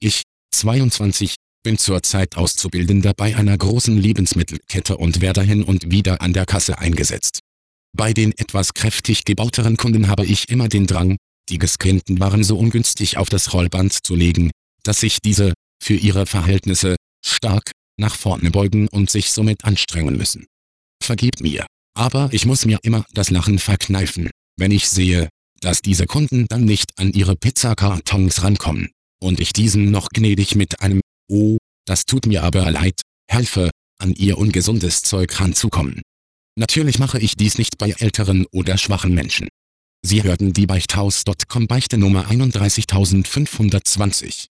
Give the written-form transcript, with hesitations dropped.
Ich, 22, bin zurzeit Auszubildender bei einer großen Lebensmittelkette und werde hin und wieder an der Kasse eingesetzt. Bei den etwas kräftig gebauteren Kunden habe ich immer den Drang, die gescannten Waren so ungünstig auf das Rollband zu legen, dass sich diese, für ihre Verhältnisse, stark nach vorne beugen und sich somit anstrengen müssen. Vergebt mir, aber ich muss mir immer das Lachen verkneifen, wenn ich sehe, dass diese Kunden dann nicht an ihre Pizzakartons rankommen, und ich diesen noch gnädig mit einem »Oh, das tut mir aber leid« helfe, an ihr ungesundes Zeug ranzukommen. Natürlich mache ich dies nicht bei älteren oder schwachen Menschen. Sie hörten die Beichthaus.com Beichte Nummer 31520.